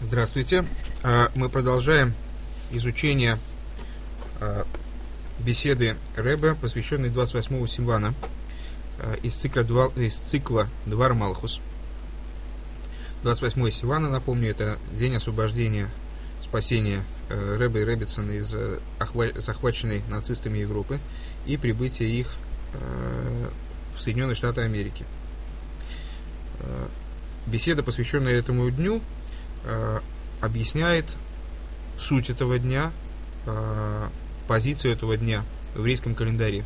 Здравствуйте. Мы продолжаем изучение беседы Ребе, посвященной 28-го Сивана из цикла Двар Малхус. 28-й Сивана, напомню, это день освобождения, спасения Ребе и Реббетсона из захваченной нацистами Европы и прибытия их в Соединенные Штаты Америки. Беседа, посвященная этому дню, объясняет суть этого дня, позицию этого дня в еврейском календаре.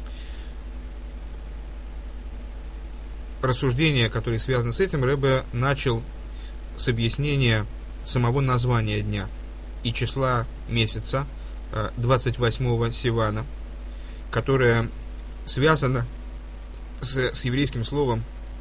Рассуждения, которые связаны с этим, Ребе начал с объяснения самого названия дня и числа месяца 28-го Сивана, которое связано с еврейским словом,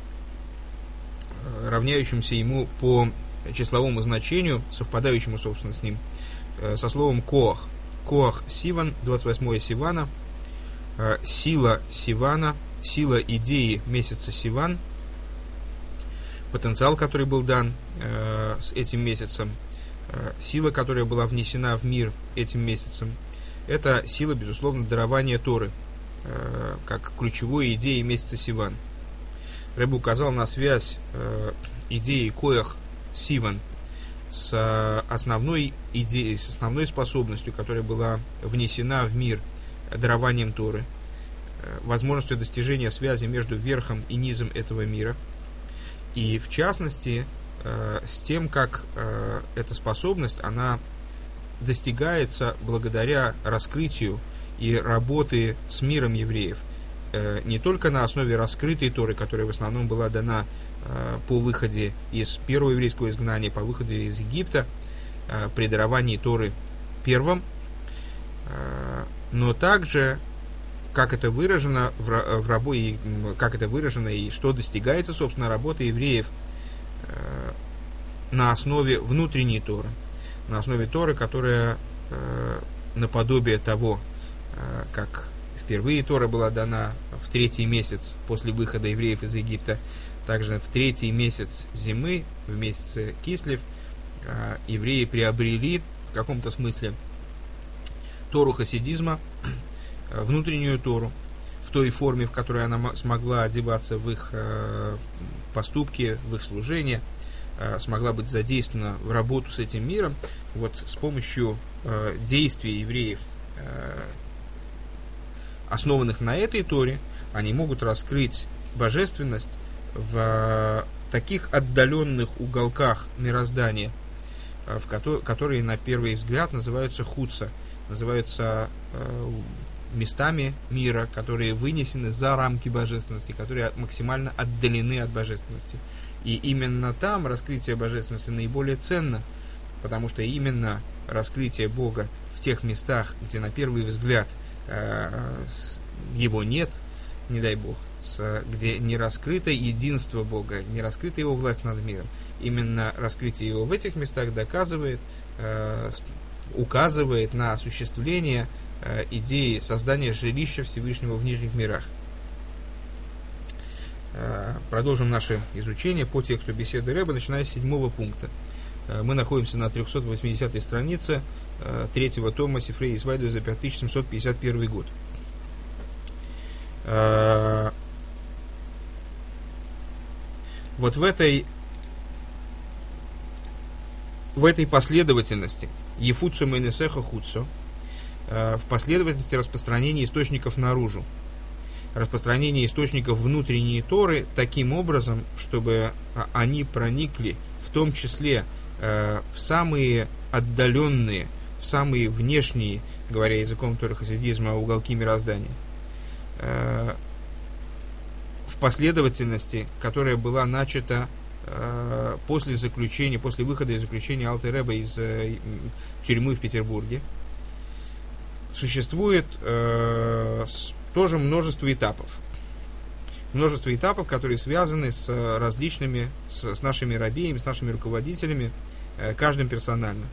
равняющимся ему по числовому значению, совпадающему, собственно, с ним, со словом «коах». «Коах Сиван», 28-е Сивана, сила Сивана, сила идеи месяца Сиван, потенциал, который был дан с этим месяцем, сила, которая была внесена в мир этим месяцем, это сила, безусловно, дарования Торы, как ключевой идеи месяца Сиван. Ребе указал на связь идеи Коах Сиван с основной идеей, с основной способностью, которая была внесена в мир дарованием Торы, возможностью достижения связи между верхом и низом этого мира, и в частности с тем, как эта способность, она достигается благодаря раскрытию и работы с миром евреев, не только на основе раскрытой Торы, которая в основном была дана по выходе из первого еврейского изгнания, по выходе из Египта, при даровании Торы первым, но также, как это выражено в работе, как это выражено и что достигается, собственно, работа евреев на основе внутренней Торы, на основе Торы, которая наподобие того, как впервые Тора была дана в 3-й месяц после выхода евреев из Египта, также в 3-й месяц зимы, в месяце Кислев, евреи приобрели в каком-то смысле Тору хасидизма, внутреннюю Тору, в той форме, в которой она смогла одеваться в их поступки, в их служение, смогла быть задействована в работу с этим миром. Вот с помощью действий евреев, основанных на этой Торе, они могут раскрыть божественность в таких отдаленных уголках мироздания, которые на первый взгляд называются хуца, называются местами мира, которые вынесены за рамки божественности, которые максимально отдалены от божественности. И именно там раскрытие божественности наиболее ценно, потому что именно раскрытие Бога в тех местах, где на первый взгляд его нет, не дай Бог, где не раскрыто единство Бога, не раскрыта его власть над миром. Именно раскрытие его в этих местах доказывает, указывает на осуществление идеи создания жилища Всевышнего в нижних мирах. Продолжим наше изучение по тексту беседы Ребе, начиная с 7-го пункта. Мы находимся на 380-й странице 3-го тома Сифрей Исвайду за 5751 год. Вот в этой последовательности Ефуцу Мейнесеха Хуцу, в последовательности распространения источников наружу, распространение источников внутренней Торы таким образом, чтобы они проникли в том числе в самые отдаленные, в самые внешние, говоря языком Торы хасидизма, уголки мироздания, в последовательности, которая была начата после выхода из заключения Алтер Ребе из тюрьмы в Петербурге. Существует тоже множество этапов. Множество этапов, которые связаны с различными, с нашими рабеями, с нашими руководителями, каждым персонально.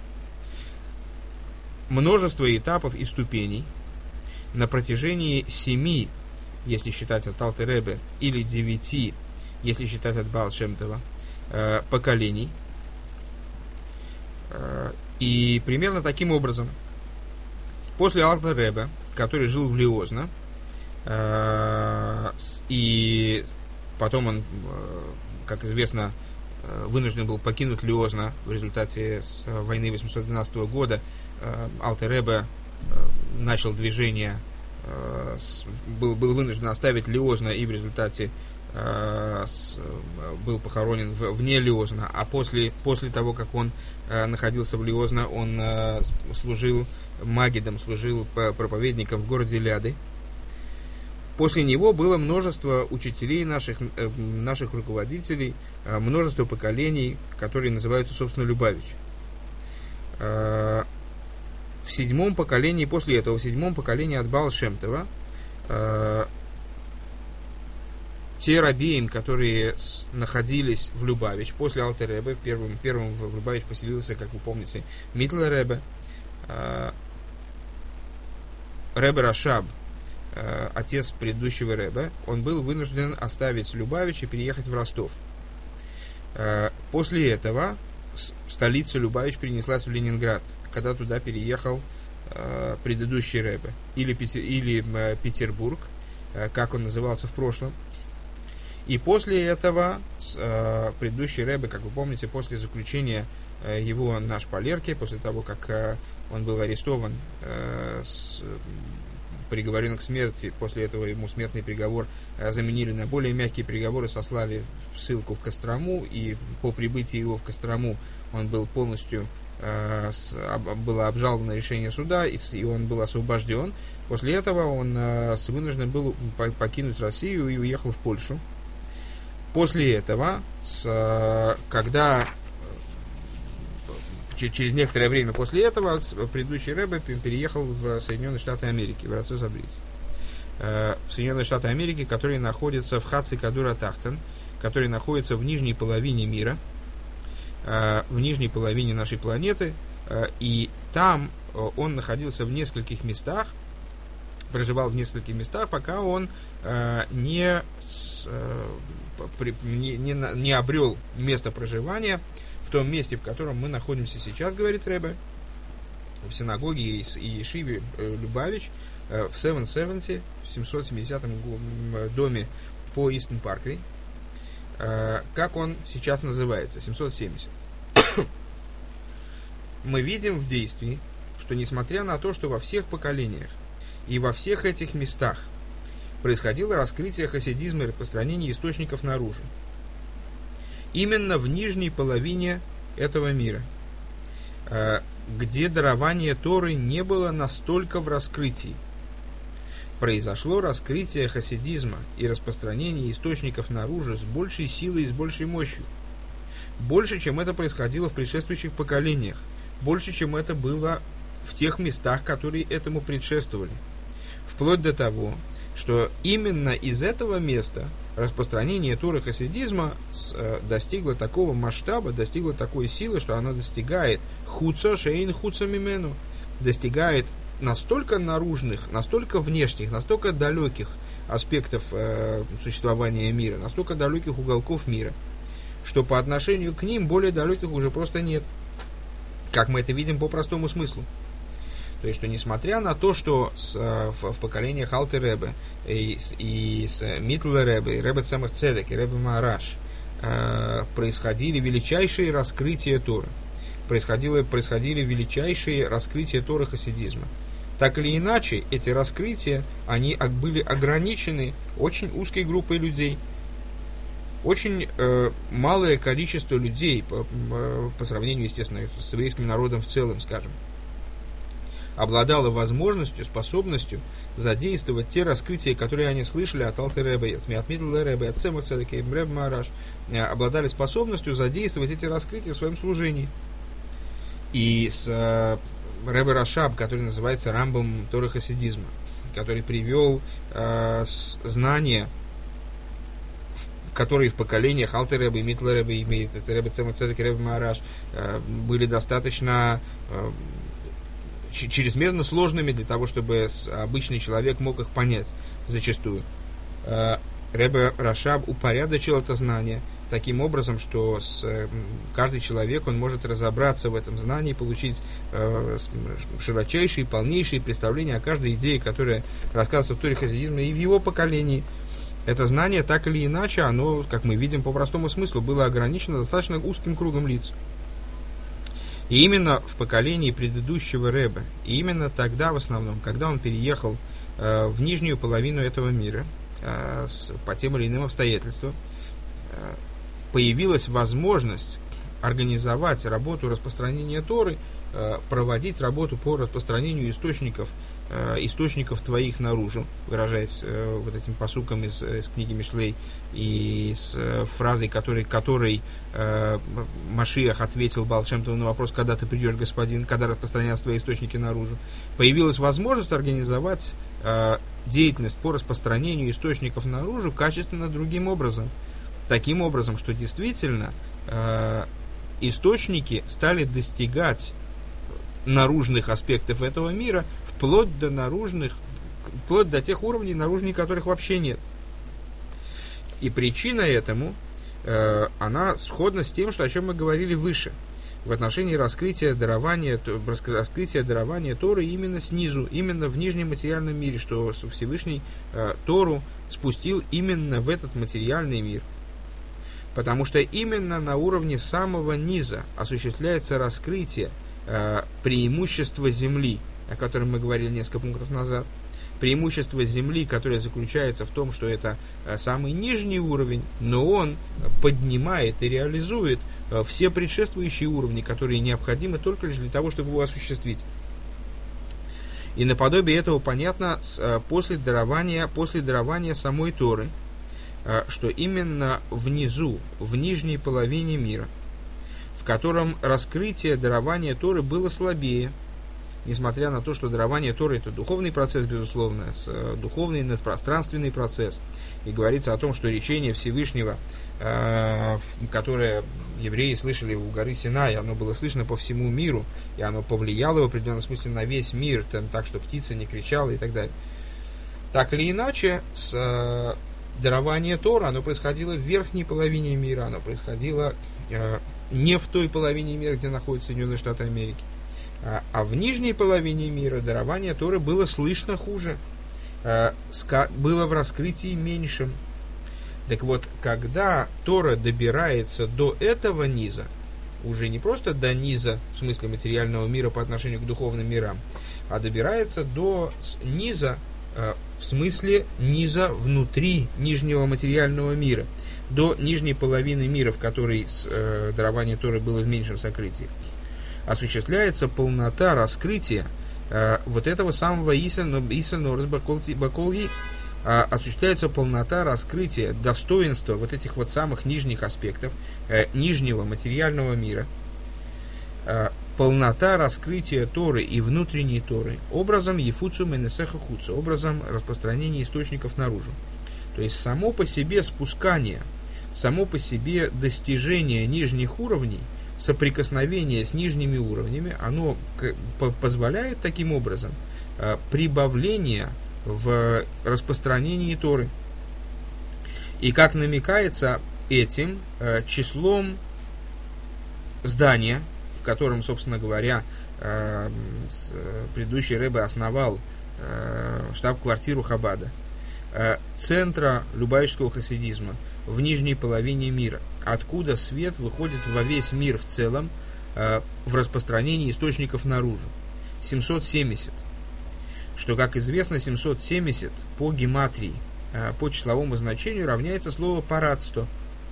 Множество этапов и ступеней на протяжении 7, если считать от Алтер Ребе, или 9, если считать от Баал Шем Това, поколений, И примерно таким образом, после Алтер Ребе, который жил в Лиозно, и потом он, как известно, вынужден был покинуть Лиозно в результате войны 812 года, Алтер Ребе начал движение, был вынужден оставить Лиозно и в результате был похоронен вне Лиозна, а после того, как он находился в Лиозна, он служил магидом, служил проповедником в городе Ляды. После него было множество учителей наших руководителей, множество поколений, которые называются, собственно, Любавич. В седьмом поколении, после этого, в седьмом поколении от Баал Шем Това, те рабеим, которые находились в Любавич после Алтер Ребе, первым в Любавич поселился, как вы помните, Митл Ребе, Ребе Рашаб, отец предыдущего Ребе, он был вынужден оставить Любавич и переехать в Ростов. После этого столица Любавич перенеслась в Ленинград, когда туда переехал предыдущий Ребе, или Петербург, как он назывался в прошлом. И после этого предыдущий Ребе, как вы помните, после заключения его на шпалерке, после того, как он был арестован, приговорен к смерти, после этого ему смертный приговор заменили на более мягкие приговоры, сослали в ссылку в Кострому, и по прибытии его в Кострому он был полностью, было обжаловано решение суда, и он был освобожден. После этого он вынужден был покинуть Россию и уехал в Польшу. После этого, когда через некоторое время после этого, предыдущий Ребе переехал в Соединенные Штаты Америки, в Арцо-Забриз. В Соединенные Штаты Америки, которые находятся в Хаци-Кадура-Тахтен, которые находятся в нижней половине мира, в нижней половине нашей планеты, и там он находился в нескольких местах, проживал в нескольких местах, пока он не обрел место проживания в том месте, в котором мы находимся сейчас, говорит Ребе, в синагоге и ешиве Любавич, в 770, в 770 доме по Истон Парквей. Как он сейчас называется? 770. Мы видим в действии, что несмотря на то, что во всех поколениях и во всех этих местах происходило раскрытие хасидизма и распространение источников наружу, именно в нижней половине этого мира, где дарование Торы не было настолько в раскрытии, произошло раскрытие хасидизма и распространение источников наружу с большей силой и с большей мощью, больше, чем это происходило в предшествующих поколениях, больше, чем это было в тех местах, которые этому предшествовали, вплоть до того, что именно из этого места распространение Торы хасидизма достигло такого масштаба, достигло такой силы, что оно достигает хуца шейн хуца мимену, достигает настолько наружных, настолько внешних, настолько далеких аспектов существования мира, настолько далеких уголков мира, что по отношению к ним более далеких уже просто нет, как мы это видим по простому смыслу. То есть, что несмотря на то, что в поколениях Алтер Ребе и с Митл Ребе, и Ребе Цемах Цедек, и Ребе Маараш происходили величайшие раскрытия Торы, происходили величайшие раскрытия Торы хасидизма, так или иначе, эти раскрытия, они были ограничены очень узкой группой людей. Очень малое количество людей, по сравнению, естественно, с еврейским народом в целом, скажем, обладало возможностью, способностью задействовать те раскрытия, которые они слышали от Алтер Ребе, от Митл Ребе, от Цемах Цедека и Ребе Маараш, обладали способностью задействовать эти раскрытия в своем служении. И с Ребе Рашаб, который называется Рамбом Торы хасидизма, который привел знания, которые в поколениях Алтер Ребе, Митл Ребе, и Ребе Цемах Цедек и Ребе Маараш были достаточно чрезмерно сложными для того, чтобы обычный человек мог их понять зачастую. Ребе Рашаб упорядочил это знание таким образом, что каждый человек, он может разобраться в этом знании, получить широчайшие, полнейшие представления о каждой идее, которая рассказывается в Торе хасидизма и в его поколении. Это знание, так или иначе, оно, как мы видим по простому смыслу, было ограничено достаточно узким кругом лиц. И именно в поколении предыдущего Ребе, и именно тогда в основном, когда он переехал в нижнюю половину этого мира, по тем или иным обстоятельствам, появилась возможность организовать работу распространения Торы, проводить работу по распространению источников твоих наружу, выражаясь вот этим пасуком из книги Мишлей и с фразой, которой Машиах ответил Баал Шем Тову на вопрос, когда ты придешь, господин, когда распространятся твои источники наружу. Появилась возможность организовать деятельность по распространению источников наружу качественно другим образом. Таким образом, что действительно источники стали достигать наружных аспектов этого мира вплоть до тех уровней наружней, которых вообще нет. И причина этому, она сходна с тем, о чем мы говорили выше, в отношении раскрытия дарования Торы именно снизу, именно в нижнем материальном мире, что Всевышний Тору спустил именно в этот материальный мир. Потому что именно на уровне самого низа осуществляется раскрытие преимущества земли, о котором мы говорили несколько пунктов назад. Преимущество земли, которое заключается в том, что это самый нижний уровень, но он поднимает и реализует все предшествующие уровни, которые необходимы только лишь для того, чтобы его осуществить. И наподобие этого понятно после дарования самой Торы, что именно внизу, в нижней половине мира, в котором раскрытие дарования Торы было слабее, несмотря на то, что дарование Торы — это духовный процесс, безусловно, духовный надпространственный процесс. И говорится о том, что речение Всевышнего, которое евреи слышали у горы Синай, оно было слышно по всему миру, и оно повлияло в определенном смысле на весь мир, так что птица не кричала и так далее. Так или иначе, дарование Тора, оно происходило в верхней половине мира, оно происходило не в той половине мира, где находятся Соединенные Штаты Америки, а в нижней половине мира дарование Торы было слышно хуже, было в раскрытии меньшим. Так вот, когда Тора добирается до этого низа, уже не просто до низа, в смысле материального мира по отношению к духовным мирам, а добирается до низа, в смысле низа внутри нижнего материального мира, до нижней половины мира, в которой дарование Торы было в меньшем сокрытии, осуществляется полнота раскрытия вот этого самого Иса Норес Баколги, осуществляется полнота раскрытия достоинства вот этих вот самых нижних аспектов нижнего материального мира, полнота раскрытия Торы и внутренней Торы образом Ефуцу Менесеха Хуцу, образом распространения источников наружу. То есть само по себе спускание, само по себе достижение нижних уровней, соприкосновение с нижними уровнями, оно позволяет таким образом прибавление в распространении Торы. И как намекается этим числом здания, в котором, собственно говоря, предыдущий Ребе основал штаб-квартиру Хабада, центра любавического хасидизма в нижней половине мира, откуда свет выходит во весь мир в целом в распространении источников наружу. 770. Что, как известно, 770 по гематрии, по числовому значению равняется слову парацто.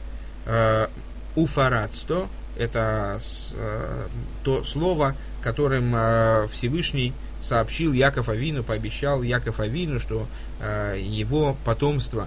Уфарацто — это то слово, которым Всевышний сообщил Яков Авину, пообещал Яков Авину, что его потомство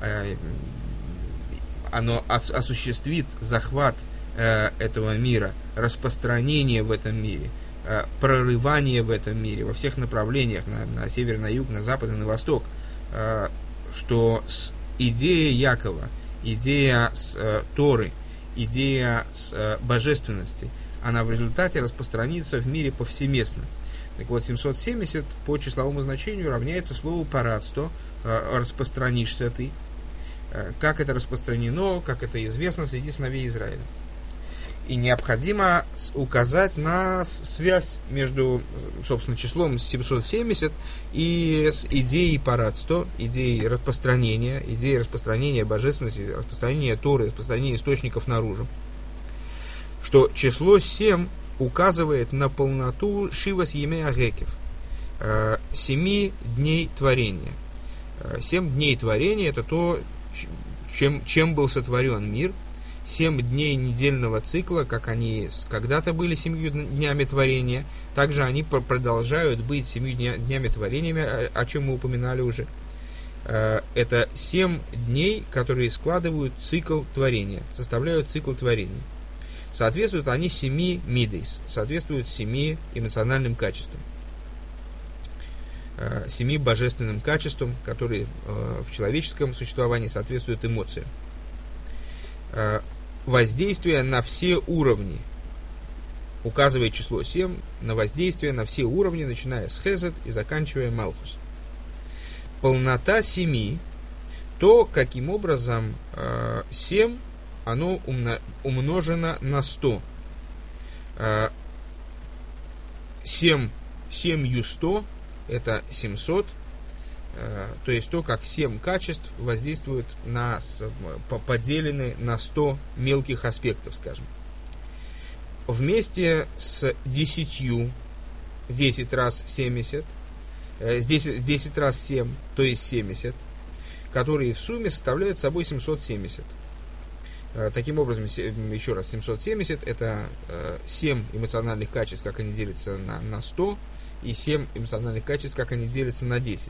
оно осуществит захват этого мира, распространение в этом мире, прорывание в этом мире во всех направлениях, на север, на юг, на запад и на восток, что идея Якова, идея Торы, идея божественности, она в результате распространится в мире повсеместно. Так вот, 770 по числовому значению равняется слову парацто, распространишься ты. как это распространено, как это известно среди сыновей Израиля. И необходимо указать на связь между, собственно, числом 770 и с идеей парадства, идеей распространения божественности, распространения Торы, распространения источников наружу. Что число 7 указывает на полноту Шивас Емей Агекев, 7 дней творения. 7 дней творения – это то, чем был сотворен мир. 7 дней недельного цикла, как они когда-то были 7 днями творения, также они продолжают быть 7 днями творения, о чем мы упоминали уже. Это 7 дней, которые складывают цикл творения, составляют цикл творения. Соответствуют они 7 мидейс, соответствуют 7 эмоциональным качествам, 7 божественным качествам, которые в человеческом существовании соответствуют эмоциям. Воздействие на все уровни, указывает число 7, на воздействие на все уровни, начиная с Хесед и заканчивая Малхус. Полнота 7, то, каким образом 7, оно умножено на 100. 7 100, это 700, то есть то, как 7 качеств воздействуют поделены на 100 мелких аспектов, скажем. Вместе с 10 раз 70, 10 раз 7, то есть 70, которые в сумме составляют собой 770. Таким образом, еще раз, 770 это 7 эмоциональных качеств, как они делятся на 100, и 7 эмоциональных качеств, как они делятся на 10.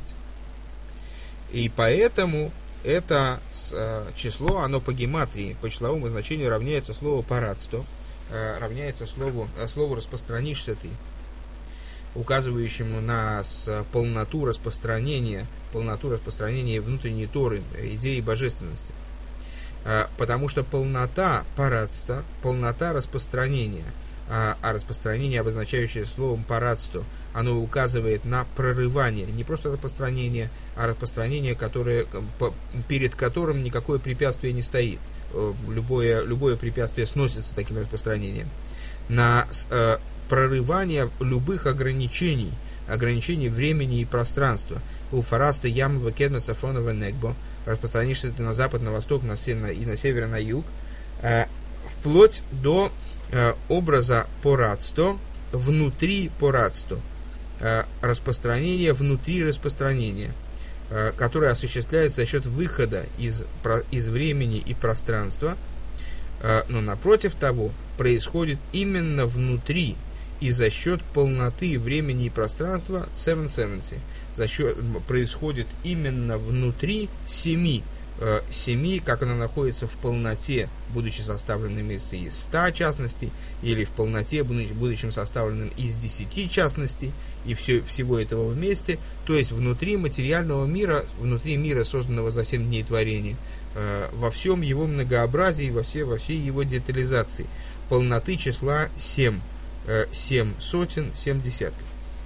И поэтому это число, оно по гематрии, по числовому значению равняется слову парадство, равняется слову распространишься ты, указывающему на полноту распространения внутренней Торы, идеи божественности. Потому что полнота парадства, полнота распространения, а распространение, обозначающее словом парадство, оно указывает на прорывание, не просто распространение, а распространение, перед которым никакое препятствие не стоит. Любое препятствие сносится таким распространением. На прорывание любых ограничений времени и пространства. У фараста ямова кедна цафонова негбо, распространишься ты на запад, на восток, и на север, на юг, вплоть до образа порадства внутри порадства, распространение внутри распространения, которое осуществляется за счет выхода из времени и пространства, но напротив того происходит именно внутри и за счет полноты времени и пространства 770, происходит именно внутри 7, как она находится в полноте, будучи составленным из 100 частностей, или в полноте, будучи составленным из 10 частностей, и всего этого вместе, то есть внутри материального мира, внутри мира, созданного за 7 дней творения, во всем его многообразии, во всей его детализации, полноты числа 7 сотен, 7 десятков.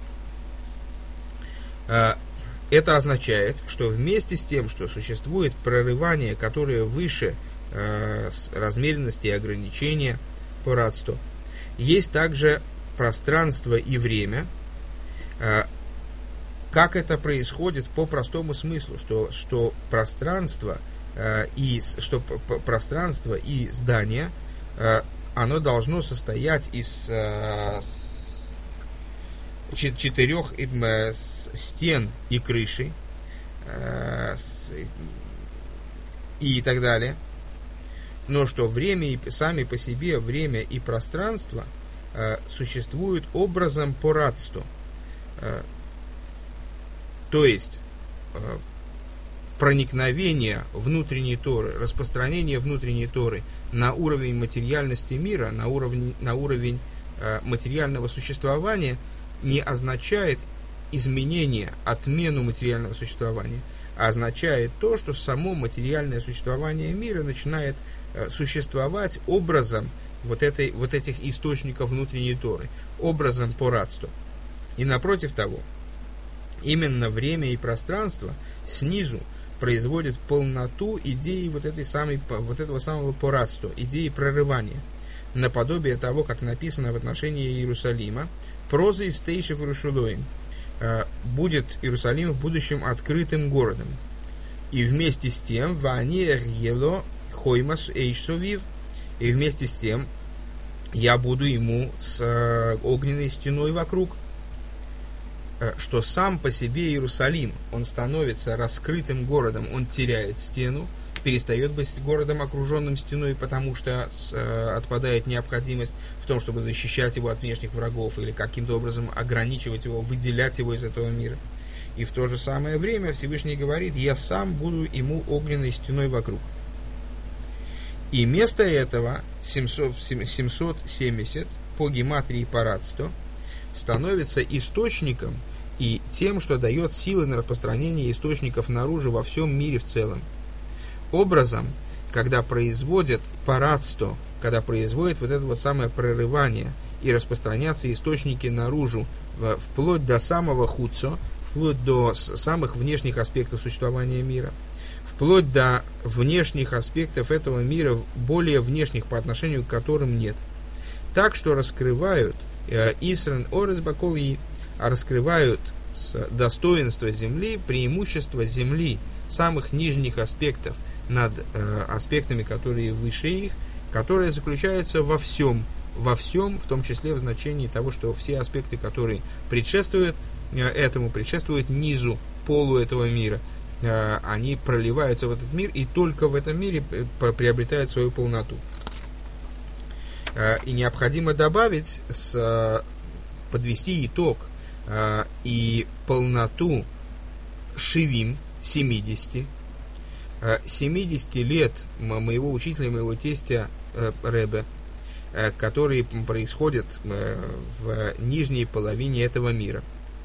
Это означает, что вместе с тем, что существует прорывание, которое выше размеренности и ограничения по радству, есть также пространство и время. Как это происходит по простому смыслу, что пространство и здание, оно должно состоять из 4 стен и крыши и так далее, но что время сами по себе, время и пространство существуют образом по радству, то есть проникновение внутренней Торы, распространение внутренней Торы на уровень материальности мира, на уровень материального существования не означает изменение, отмену материального существования, а означает то, что само материальное существование мира начинает существовать образом вот этих источников внутренней Торы, образом по радству. И напротив того, именно время и пространство снизу производит полноту идеи вот этого самого порадства, идеи прорывания, наподобие того, как написано в отношении Иерусалима, проза из Тейшев Иерушалоим, будет Иерусалим в будущем открытым городом. И вместе с тем, ванир ело хоймас эйшсовив, и вместе с тем я буду ему с огненной стеной вокруг, что сам по себе Иерусалим, он становится раскрытым городом, он теряет стену, перестает быть городом, окруженным стеной, потому что отпадает необходимость в том, чтобы защищать его от внешних врагов или каким-то образом ограничивать его, выделять его из этого мира. И в то же самое время Всевышний говорит: я сам буду ему огненной стеной вокруг. И вместо этого 770 по гематрии парадсто становится источником и тем, что дает силы на распространение источников наружу во всем мире в целом. Образом, когда производят парадсто, когда производят вот это вот самое прорывание и распространяться источники наружу, вплоть до самого хуцо, вплоть до самых внешних аспектов существования мира, вплоть до внешних аспектов этого мира, более внешних, по отношению к которым нет. Так что раскрывают Исран Орес Баколь, раскрывают достоинство земли, преимущество земли, самых нижних аспектов над аспектами, которые выше их, которые заключаются во всем, в том числе в значении того, что все аспекты, которые предшествуют этому, предшествуют низу, полу этого мира, они проливаются в этот мир и только в этом мире приобретают свою полноту. И необходимо добавить, подвести итог и полноту шивим, 70 лет моего учителя, моего тестя Ребе, которые происходят в нижней половине этого мира,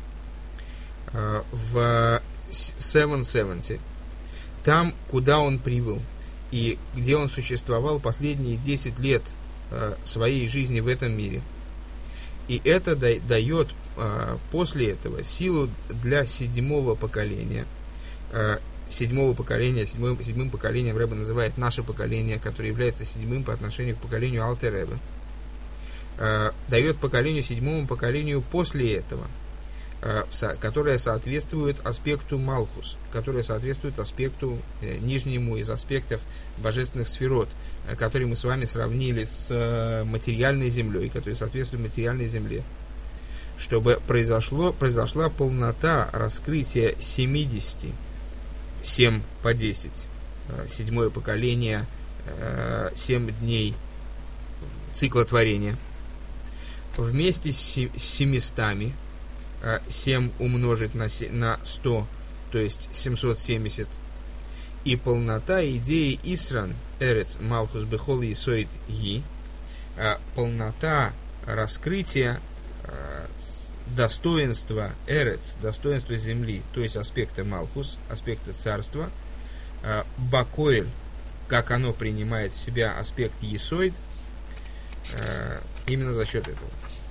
в 770, там, куда он прибыл и где он существовал последние 10 лет своей жизни в этом мире. И это дает после этого силу для седьмого поколения. Седьмым поколением Ребе называет наше поколение, которое является седьмым по отношению к поколению Алтер Ребе. Дает седьмому поколению после этого, которое соответствует аспекту Малхус, которое соответствует аспекту нижнему из аспектов божественных сферот, который мы с вами сравнили с материальной землей, который соответствует материальной земле, чтобы произошла полнота раскрытия 70, 7 по 10, седьмое поколение, 7 дней цикла творения, вместе с 700, 7 умножить на 100, то есть 770, и полнота идеи Исран Эрец Малхус Бехол Исоид Ги, полнота раскрытия достоинства Эрец, достоинства земли, то есть аспекта Малхус, аспекта царства, Бакоэль, как оно принимает в себя аспект Есоид, именно за счет этого.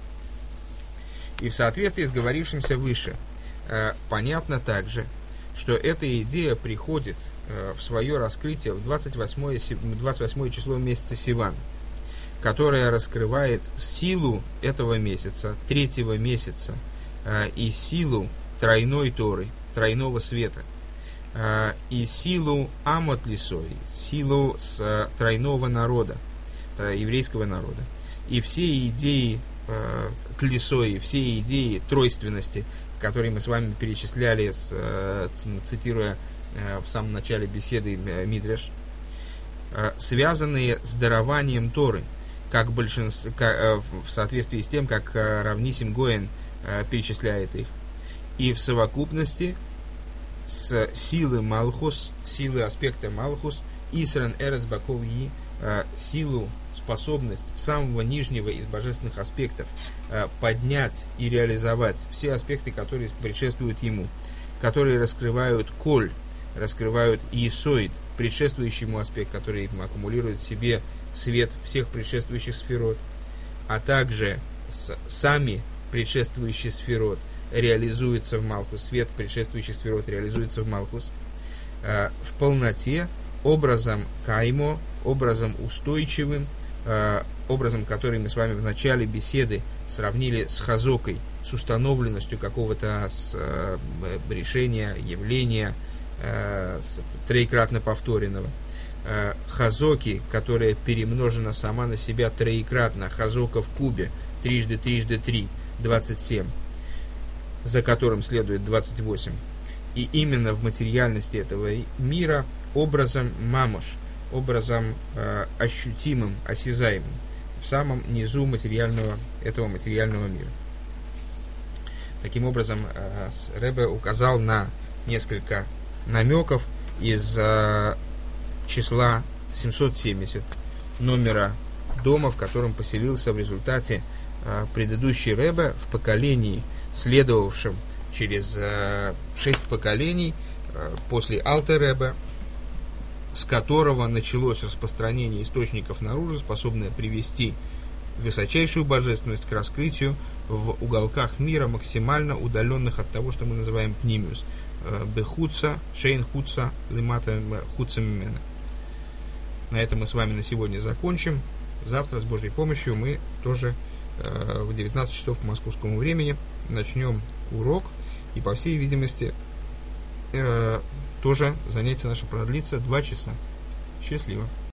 И в соответствии с говорившимся выше, понятно также, что эта идея приходит в свое раскрытие в 28 число месяца Сиван, которое раскрывает силу этого месяца, третьего месяца, и силу тройной Торы, тройного света, и силу Амот Лисой, силу тройного народа, еврейского народа, и все идеи Тлисой, все идеи тройственности, которые мы с вами перечисляли, цитируя в самом начале беседы Мидреш, связанные с дарованием Торы, как в соответствии с тем, как Равнисим Гоэн перечисляет их, и в совокупности с силы Малхус, силы аспекта Малхус, Исран Эрец Бакол Ги, силу, способность самого нижнего из божественных аспектов поднять и реализовать все аспекты, которые предшествуют ему, которые раскрывают коль, раскрывают иесоид, предшествующий ему аспект, который аккумулирует в себе свет всех предшествующих сферот, а также сами предшествующие сферот реализуются в Малхус, свет предшествующих сферот реализуется в Малхус, в полноте, образом каймо, образом устойчивым, образом, который мы с вами в начале беседы сравнили с хазокой, с установленностью какого-то решения, явления, троекратно повторенного. Хазоки, которая перемножена сама на себя троекратно, хазока в кубе, трижды 3, 27, за которым следует 28. И именно в материальности этого мира образом мамош, образом ощутимым, осязаемым, в самом низу этого материального мира. Таким образом, Ребе указал на несколько намеков из числа 770, номера дома, в котором поселился в результате предыдущий Ребе в поколении, следовавшем через 6 поколений после Алтер Ребе, с которого началось распространение источников наружу, способное привести высочайшую божественность к раскрытию в уголках мира, максимально удаленных от того, что мы называем пнимиус. Бехуца, шейн хуца, лимата хуца мимена. На этом мы с вами на сегодня закончим. Завтра с Божьей помощью мы тоже в 19 часов по московскому времени начнем урок. И по всей видимости тоже занятие наше продлится 2 часа. Счастливо.